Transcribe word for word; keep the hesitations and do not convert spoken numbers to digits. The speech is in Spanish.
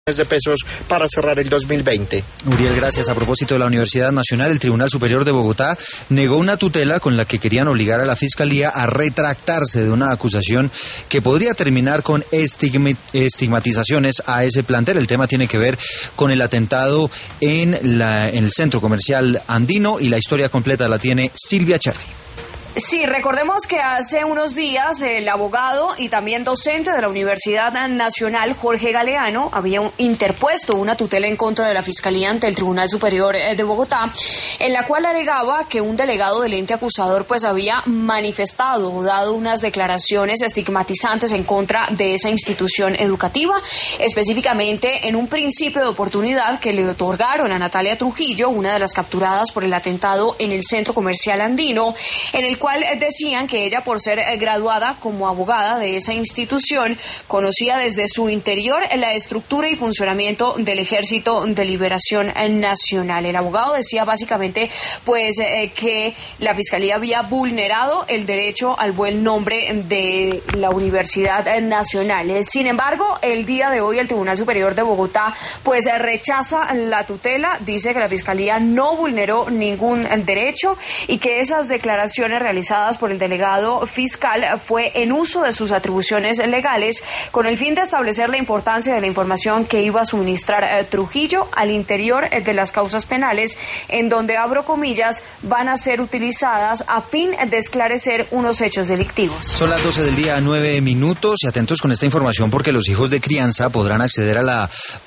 de pesos para cerrar el dos mil veinte. Uriel, gracias. A propósito de la Universidad Nacional, el Tribunal Superior de Bogotá negó una tutela con la que querían obligar a la Fiscalía a retractarse de una acusación que podría terminar con estigmatizaciones a ese plantel. El tema tiene que ver con el atentado en, la, en el centro comercial andino y la historia completa la tiene Silvia Charri. Sí, recordemos que hace unos días el abogado y también docente de la Universidad Nacional, Jorge Galeano, había interpuesto una tutela en contra de la Fiscalía ante el Tribunal Superior de Bogotá, en la cual alegaba que un delegado del ente acusador pues había manifestado o dado unas declaraciones estigmatizantes en contra de esa institución educativa, específicamente en un principio de oportunidad que le otorgaron a Natalia Trujillo, una de las capturadas por el atentado en el centro comercial andino, en el cual decían que ella, por ser graduada como abogada de esa institución, conocía desde su interior la estructura y funcionamiento del Ejército de Liberación Nacional. El abogado decía básicamente pues eh, que la Fiscalía había vulnerado el derecho al buen nombre de la Universidad Nacional. Sin embargo, el día de hoy el Tribunal Superior de Bogotá pues rechaza la tutela, dice que la Fiscalía no vulneró ningún derecho y que esas declaraciones realizadas por el delegado fiscal fue en uso de sus atribuciones legales con el fin de establecer la importancia de la información que iba a suministrar eh, Trujillo al interior eh, de las causas penales, en donde, abro comillas, van a ser utilizadas a fin de esclarecer unos hechos delictivos. Son las doce del día, nueve minutos, y atentos con esta información porque los hijos de crianza podrán acceder a la